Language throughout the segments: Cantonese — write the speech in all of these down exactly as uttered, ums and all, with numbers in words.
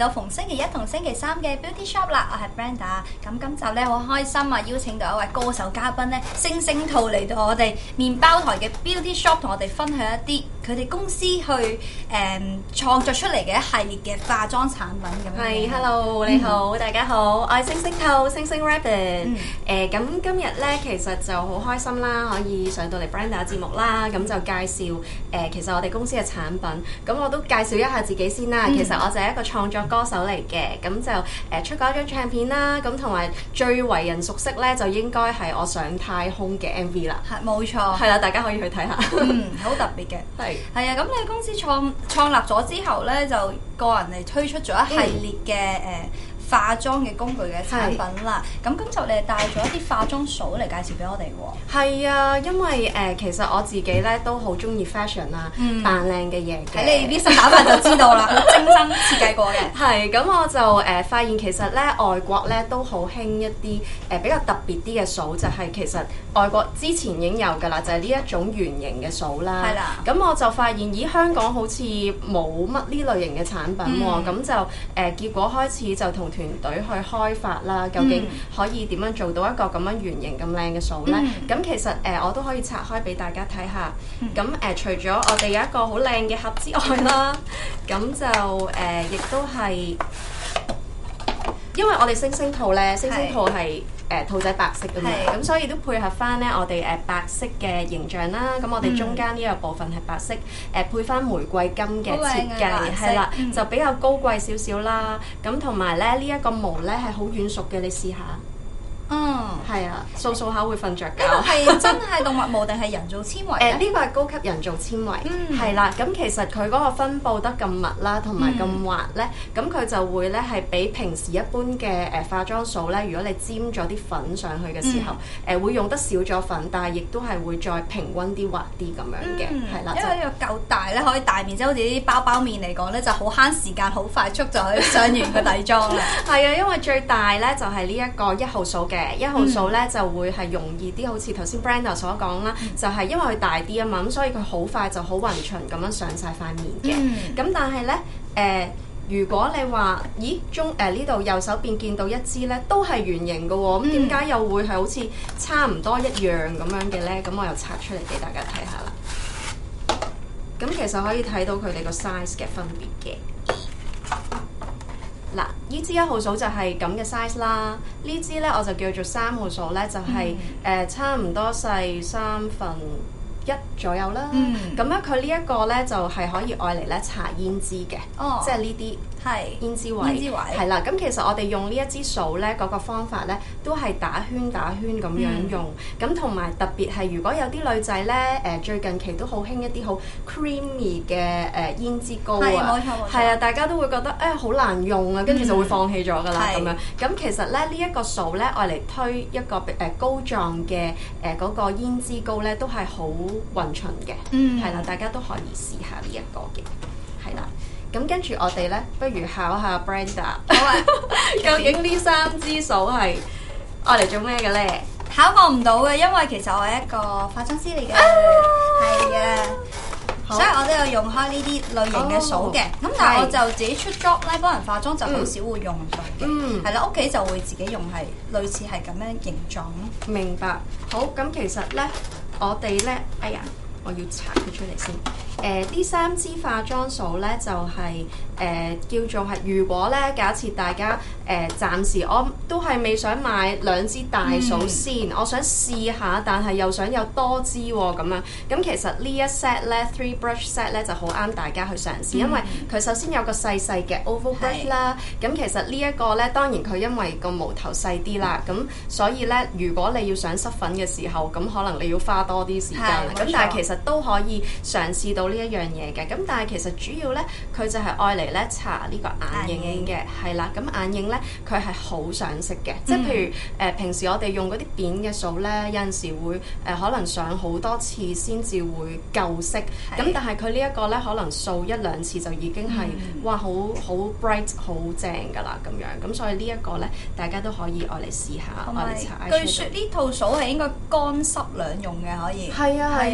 到逢星期一同星期三嘅 Beauty Shop 啦，我係 Brenda。咁今集咧好開心啊，邀請到一位歌手嘉賓咧，星星兔嚟到我哋麵包台嘅 Beauty Shop， 同我哋分享一啲佢哋公司去誒、嗯、創作出嚟嘅一系列嘅化妝產品咁樣。 係 ，Hello， 你好，嗯、大家好，我係星星兔，星星 Rabbit。誒、嗯，咁、呃、今日咧其實就好開心啦，可以上到嚟 Brenda 節目啦，咁就介紹誒、呃、其實我哋公司嘅產品。咁我都介紹一下自己先啦。嗯、其實我就係一個創作歌手嚟嘅，咁就誒、呃、出過一張唱片啦。咁同埋最為人熟悉咧，就應該係我上太空嘅 M V 啦。 係冇錯。係啦，大家可以去睇下。 嗯，好特別嘅。係係啊，咁你公司創創立咗之後咧，就個人嚟推出咗一系列嘅誒、嗯呃、化妝嘅工具嘅產品啦。咁今集你係帶咗一啲化妝掃嚟介紹俾我哋喎。 係啊，因為誒、呃、其實我自己咧都好中意 fashion 啦，嗯、扮靚嘅嘢嘅。 睇你啲新打扮就知道啦，好精心設計過嘅。係， 咁我就誒、呃、發現其實咧外國咧都好興一啲誒、呃、比較特別啲嘅掃，就係、是、其實外國之前已經有㗎啦，就係、是、呢一種圓形嘅掃啦。係啦。咁我就發現咦香港好似冇乜呢類型嘅產品喎，咁、嗯、就誒、呃、結果開始就同團隊去開發啦，究竟可以點樣做到一個咁樣圓形咁靚嘅掃咧？咁、嗯、其實誒、呃、我都可以拆開俾大家睇下。咁誒、嗯呃、除咗我哋有一個好靚嘅盒之外啦，咁就誒、呃、亦都係因為我哋星星兔咧，星星兔係誒兔仔白色㗎嘛，咁所以都配合翻咧我哋誒白色嘅形象啦。咁我哋中間呢個部分係白色，誒、呃、配翻玫瑰金嘅設計，係啦，嗯、就比較高貴少少啦。咁同埋咧呢一、這個毛咧係好軟熟嘅，你試下。嗯，係啊，掃掃下會瞓着覺。 呢個係真係動物毛定係人造纖維咧？ 誒，呢個係高級人造纖維，係啦、嗯。咁其實佢嗰個分佈得咁密啦，同埋咁滑咧，咁佢、嗯、就會咧係比平時一般嘅誒化妝掃咧，如果你沾咗啲粉上去嘅時候，誒、嗯呃、會用得少咗粉，但係亦都係會再平均啲滑啲咁樣嘅，係啦、嗯。 因為呢個夠大咧，可以大面，即係好似啲包包面嚟講咧，就好慳時間，好快速就可以上完個底妝啦。係啊，因為最大咧就係呢一個一號掃嘅。一號掃咧就會係容易啲，好似頭先 Brenda 所講啦，嗯、就係因為佢大啲啊嘛，咁所以佢好快就好勻循咁樣上晒塊面嘅。咁、嗯、但係咧，誒、呃、如果你話，咦中誒呢度右手邊見到一支咧，都係圓形嘅喎，咁點解又會係好似差唔多一樣咁樣嘅咧？咁我又拆出嚟俾大家睇下啦。咁其實可以睇到佢哋個 size 嘅分別嘅。嗱，呢支一號掃就係咁嘅 size 啦，呢支咧我就叫做三號掃咧，就係、是、誒、嗯呃、差唔多細三分一左右啦。咁咧佢呢一個咧就係、是、可以愛嚟咧搽胭脂嘅，哦、即係呢啲。係胭脂位，係啦。咁其實我哋用呢一支掃咧，嗰、那個方法咧，都係打圈打圈咁樣用。咁同埋特別係，如果有啲女仔咧，誒、呃、最近期都好興一啲好 creamy 嘅誒、呃、胭脂膏啊， 冇錯冇錯，係啊，大家都會覺得誒好、哎、難用啊，跟住就會放棄咗㗎啦咁樣。咁其實咧，呢、這、一個掃咧，愛嚟推一個誒、呃、膏狀嘅誒嗰個胭脂膏咧，都係好勻循嘅。嗯，係啦，大家都可以試下呢一個嘅，係啦。咁跟住我哋咧，不如考下 Brenda，好啊，究竟呢三支掃係愛嚟做咩嘅咧？ 考我唔到嘅，因為其實我係一個化妝師嚟嘅，係嘅、啊，所以我都有用開呢啲類型嘅掃嘅。咁、哦、但係我就自己出 job 咧，幫人化妝就好少會用到嘅。嗯，係啦，屋企就會自己用係類似係咁樣形狀咯。 明白。好，咁其實咧，我哋咧，哎呀，我要拆佢出嚟先。誒呢、呃、三支化妝掃咧就係、是、誒、呃、叫做係，如果咧假設大家誒、呃、暫時我都係未想買兩支大掃先，嗯、我想試下，但係又想有多支喎咁樣。咁其實呢一 set 咧 three brush set 咧就好啱大家去嘗試，嗯、因為佢首先有個細細嘅 oval brush 啦。咁是其實呢一個咧，當然佢因為個毛頭細啲啦，咁、嗯、所以咧如果你要想濕粉嘅時候，咁可能你要花多啲時間。咁但係其實都可以嘗試到呢一樣嘢嘅，咁但係其實主要咧，佢就係愛嚟咧搽呢個眼影嘅，係啦。咁眼影咧，佢係好上色嘅，嗯、即係譬如誒、呃、平時我哋用嗰啲扁嘅掃咧，有陣時會誒、呃、可能上好多次先至會夠色，咁的但係佢呢一個咧，可能掃一兩次就已經係、嗯、哇好好 bright 好正㗎啦咁樣，咁所以呢一個咧，大家都可以愛嚟試下，愛嚟搽。 據說呢套掃係應該乾濕兩用嘅，可以。 係啊係啊，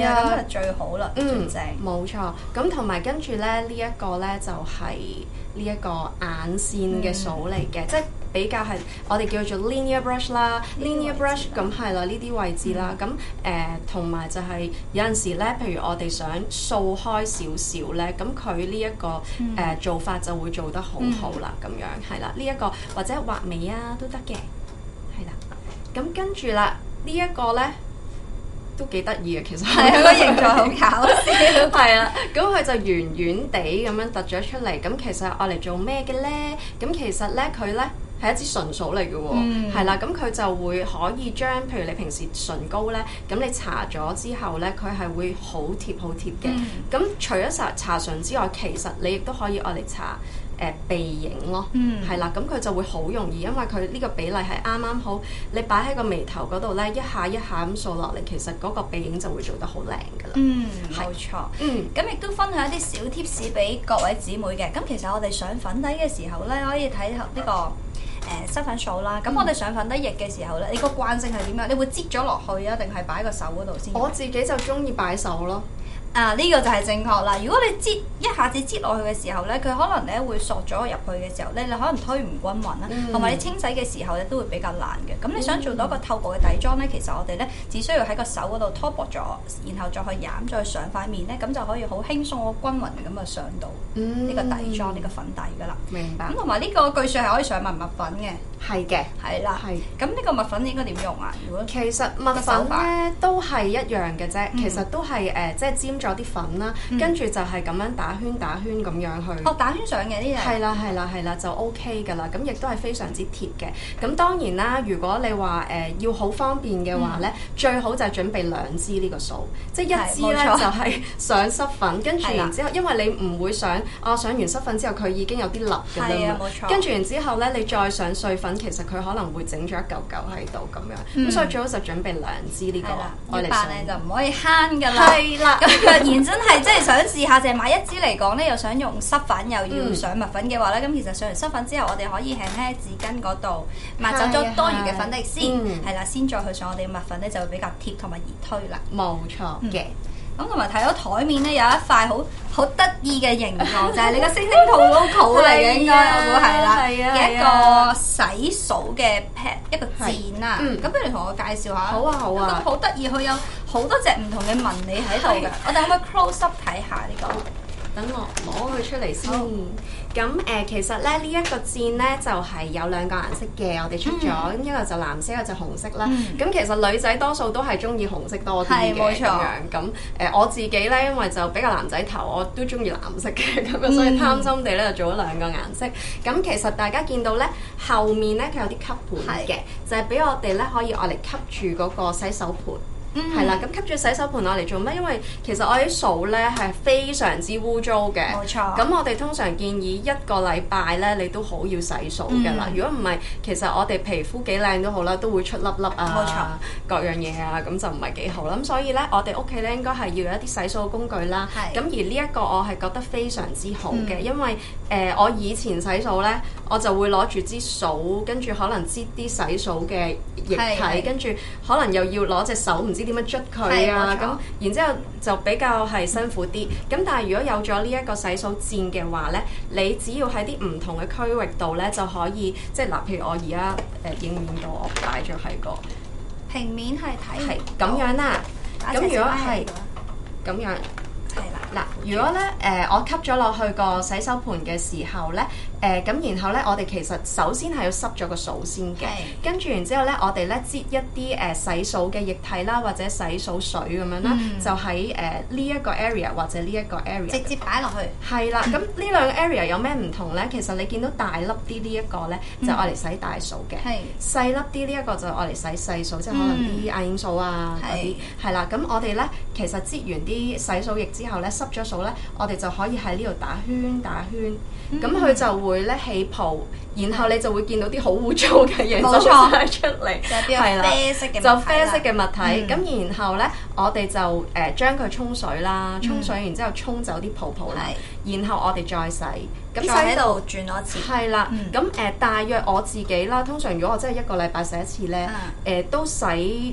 最好啦，最嗯， 正。 冇錯。咁同埋跟住咧，呢一個咧就係呢一個眼線嘅掃嚟嘅，即係比較係我哋叫做 linear brush 啦，linear brush 咁係啦，呢啲位置啦。咁誒同埋就係有陣時咧，譬如我哋想掃開少少咧，咁佢呢一個誒做法就會做得好好啦，咁樣係啦。呢一個或者畫眉啊都得嘅，係啦。咁跟住啦，呢一個咧。都幾得意嘅，其實係佢個形狀好搞笑。 係啊，咁佢就圓圓地咁樣突咗出嚟。咁其實愛嚟做咩嘅咧？咁其實咧，佢咧係一支唇掃嚟嘅喎，係啦、嗯。咁佢就會可以將，譬如你平時唇膏咧，咁你搽咗之後咧，佢係會好貼好貼嘅。咁、嗯、除咗搽搽唇之外，其實你亦都可以愛嚟搽。誒、呃、鼻影咯，係啦、嗯，咁佢就會好容易，因為佢呢個比例係啱啱好，你擺喺個眉頭嗰度咧，一下一下咁掃落嚟，其實嗰個鼻影就會做得好靚㗎啦。 嗯，冇錯。 嗯， 咁亦都分享一啲小貼士俾各位姊妹嘅。咁其實我哋上粉底嘅時候咧，可以睇下呢個誒濕粉掃啦。咁我哋上粉底液嘅時候咧，你個慣性係點樣？你會擠咗落去啊，定係擺個手嗰度先？ 我自己就中意擺手咯。 啊！呢、這個就係正確啦。如果你擠一下子擠落去嘅時候咧，佢可能咧會索咗入去嘅時候咧，你可能推唔均勻啦，同埋、嗯、你清洗嘅時候咧都會比較難嘅。咁你想做到一個透過嘅底妝咧，其實我哋咧只需要喺個手嗰度拖薄咗，然後再去染，再上塊面咧，咁就可以好輕鬆、好均勻咁啊上到呢個底妝、呢、嗯、個粉底噶啦。 明白。咁同埋呢個據說係可以上蜜蜜粉嘅。 係嘅， 係啦，係。咁呢個蜜粉應該點用啊？如果其實蜜粉咧都係一樣嘅啫，其實都係誒即係沾咗啲粉啦，跟住就係咁樣打圈打圈咁樣去。 哦，打圈上嘅呢樣。係啦係啦係啦，就 OK 㗎啦。咁亦都係非常之貼嘅。咁當然啦，如果你話誒要好方便嘅話咧，最好就係準備兩支呢個掃，即係一支咧就係上濕粉，跟住然之後，因為你唔會想啊上完濕粉之後佢已經有啲粒㗎啦嘛，跟住然之後咧你再上碎粉。其實佢可能會整咗一嚿嚿喺度咁樣，咁、嗯、所以最好就準備兩支呢、呢個。 要扮靚就唔可以慳㗎啦。係啦，咁若然真係即係想試下，淨係買一支嚟講咧，又想用濕粉又要上蜜粉嘅話咧，咁、嗯、其實上完濕粉之後，我哋可以輕輕喺紙巾嗰度抹走咗多餘嘅粉底先，係啦、嗯，先再去上我哋嘅蜜粉咧，就會比較貼同埋易推啦。 冇錯嘅。 咁同埋睇到台面咧有一塊好好得意嘅形狀，就係你個星星兔 logo 嚟嘅，應該我估係啦嘅一個洗掃嘅 pad 一個墊啦。咁不如同我介紹下。好啊好啊。好得意，佢有好多隻唔同嘅紋理喺度嘅。我哋可唔可以 close up 睇下呢個？ 等我攞佢出嚟先。咁誒、呃，其實咧呢一、這個箭咧就係、是、有兩個顏色嘅，我哋出咗，咁、嗯、一個就藍色，一個就紅色啦。咁、嗯、其實女仔多數都係中意紅色多啲嘅咁樣。咁誒、呃，我自己咧，因為就比較男仔頭，我都中意藍色嘅，咁樣、嗯、所以貪心地咧就做咗兩個顏色。咁其實大家見到咧後面咧佢有啲吸盤嘅，是就係俾我哋咧可以愛嚟吸住嗰個洗手盤。係啦，咁、嗯、吸住洗手盤攞嚟做咩？因為其實我啲掃咧係非常之污糟嘅。冇錯。咁我哋通常建議一個禮拜咧，你都好要洗掃㗎啦。嗯、如果唔係，其實我哋皮膚幾靚都好啦，都會出粒粒啊，冇錯，各樣嘢啊，咁就唔係幾好啦。咁所以咧，我哋屋企咧應該係要有一啲洗掃工具啦。係是。咁而呢一個我係覺得非常之好嘅，嗯、因為誒、呃、我以前洗掃咧，我就會攞住支掃，跟住可能擠啲洗掃嘅液體，跟住可能又要攞隻手唔知點樣捽佢啊，咁然之後就比較係辛苦啲。咁但係如果有咗呢一個洗掃墊嘅話咧，你只要喺啲唔同嘅區域度咧就可以，即係嗱，譬如我而家誒影唔影到我擺咗喺個平面係睇係咁樣啦。咁如果係咁樣。係啦，嗱，如果咧誒、呃、我吸咗落去個洗手盤嘅時候咧，誒、呃、咁然後咧我哋其實首先係要濕咗個掃先嘅，跟住然之後咧我哋咧擠一啲誒洗掃嘅液體啦，或者洗掃水咁樣啦，嗯、就喺誒呢一個 area 或者呢一個 area 直接擺落去。係啦，咁呢兩個 area 有咩唔同咧？其實你見到大粒啲呢一個咧，就愛嚟洗大掃嘅；嗯、細粒啲呢一個就愛嚟洗細掃，嗯、即係可能啲眼影掃啊嗰啲。係啦，咁我哋咧其實擠完啲洗掃液之後咧，濕咗掃咧，我哋就可以喺呢度打圈打圈，咁佢、嗯、就會咧起泡，然後你就會見到啲好污糟嘅嘢走晒出嚟，係啦，啡色嘅就啡色嘅物體。咁、嗯、然後咧，我哋就誒、呃、將佢沖水啦，沖水然之後沖走啲泡泡啦，嗯、然後我哋再洗，咁洗喺度轉多次。 係啦，咁誒、嗯呃、大約我自己啦，通常如果我真係一個禮拜洗一次咧，誒、嗯呃、都洗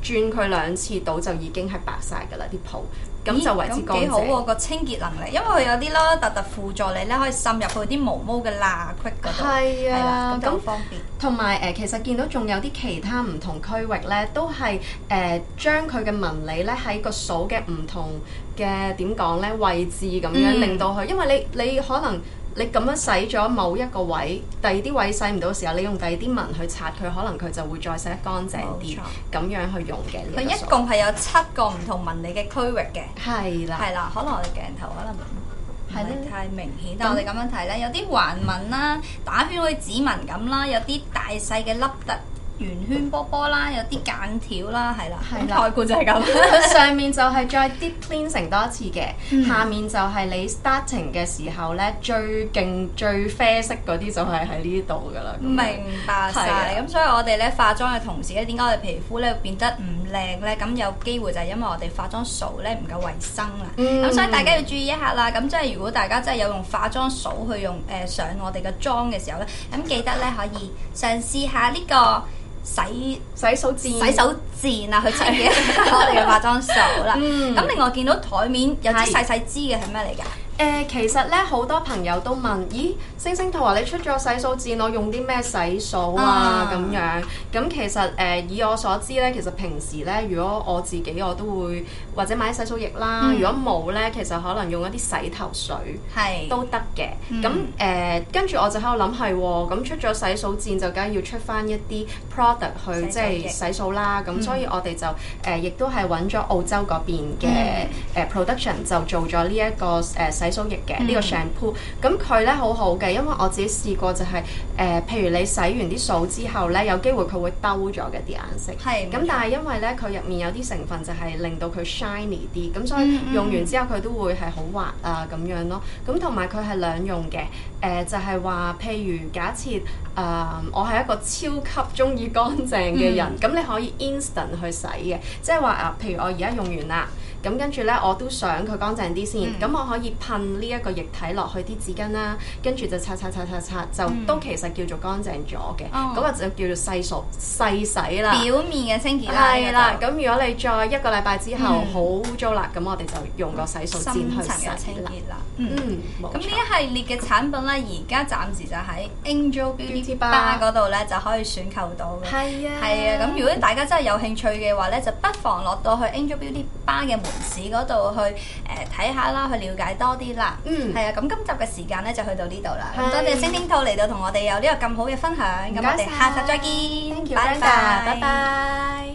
轉佢兩次到就已經係白晒㗎啦啲泡。咁就為之乾淨。 幾好喎個清潔能力，因為佢有啲咯特特輔助你咧，可以滲入去啲毛毛嘅罅隙嗰度。 係啊， 咁就好方便。 同埋誒，其實見到仲有啲其他唔同區域咧，都係誒、呃、將佢嘅紋理咧喺個掃嘅唔同嘅點講咧位置咁樣，嗯、令到佢，因為你你可能。你咁樣洗咗某一個位，第二啲位洗唔到嘅時候，你用第二啲紋去擦佢，可能佢就會再洗得乾淨啲，咁樣去用嘅。 佢一共係有七個唔同紋理嘅區域嘅。 係啦， 係啦，可能我哋鏡頭可能唔係太明顯，但係我哋咁樣睇咧，有啲橫紋啦，打圈好似指紋咁啦，有啲大細嘅凹凸。圓圈波波啦，有啲間條啦，係啦，咁概括就係咁。 上面就係再 deep cleansing 多一次嘅， 嗯、 下面就係你 starting 嘅時候咧，最勁最啡色嗰啲就係喺呢度噶啦。 明白晒，咁所以我哋咧化妝嘅同時咧，點解我哋皮膚咧會變得唔靚咧？咁有機會就係因為我哋化妝掃咧唔夠衞生啦。咁、嗯、所以大家要注意一下啦。咁即係如果大家真係有用化妝掃去用誒、呃、上我哋嘅妝嘅時候咧，咁記得咧可以嘗試下呢、呢個。洗洗手墊， 洗手墊啊，去清潔我哋嘅化妝掃啦。咁、嗯、另外見到台面有啲細細支嘅係咩嚟㗎？ 誒、呃，其實咧好多朋友都問，咦，星星兔話你出咗洗手墊，我用啲咩洗掃啊？咁、啊、樣，咁其實誒、呃、以我所知咧，其實平時咧，如果我自己我都會或者買洗手液啦，嗯、如果冇咧，其實可能用一啲洗頭水係都得嘅。咁誒、嗯，跟住、呃、我就喺度諗係喎，咁出咗洗手墊就梗係要出翻一啲 product 去即係洗掃啦。咁、嗯、所以我哋就誒亦、呃、都係揾咗澳洲嗰邊嘅誒 production 就做咗呢一個誒、呃、洗手液嘅呢、嗯、個 shampoo， 咁佢咧好好嘅，因為我自己試過就係、是、誒、呃，譬如你洗完啲掃之後咧，有機會佢會兜咗嘅啲顏色，係咁，但係因為咧佢入面有啲成分就係令到佢 shiny 啲，咁所以用完之後佢都會係好滑啊咁樣咯。咁同埋佢係兩用嘅，誒、呃、就係、是、話譬如假設誒、呃、我係一個超級中意乾淨嘅人，咁、嗯、你可以 instant 去洗嘅，即係話啊，譬如我而家用完啦。咁跟住咧，我都想佢乾淨啲先。咁、嗯、我可以噴呢一個液體落去啲紙巾啦，跟住就擦擦擦擦擦，就、嗯、都其實叫做乾淨咗嘅。嗰、哦、個就叫做細掃細洗啦。表面嘅清潔啦。係啦。咁如果你再一個禮拜之後好污糟啦，咁、嗯、我哋就用個洗掃墊去洗啦。清潔啦。嗯。咁呢、嗯、一系列嘅產品咧，而家暫時就喺 Angel Beauty Bar 嗰度咧就可以選購到嘅。係啊。係啊。咁如果大家真係有興趣嘅話咧，就不妨落到去 Angel Beauty Bar 嘅門市嗰度去誒睇下啦，去了解多啲啦。嗯，係啊，咁今集嘅時間咧就去到呢度啦。咁多謝星星兔嚟到同我哋有呢個咁好嘅分享。咁我哋下集再見。Thank you，拜拜，拜拜。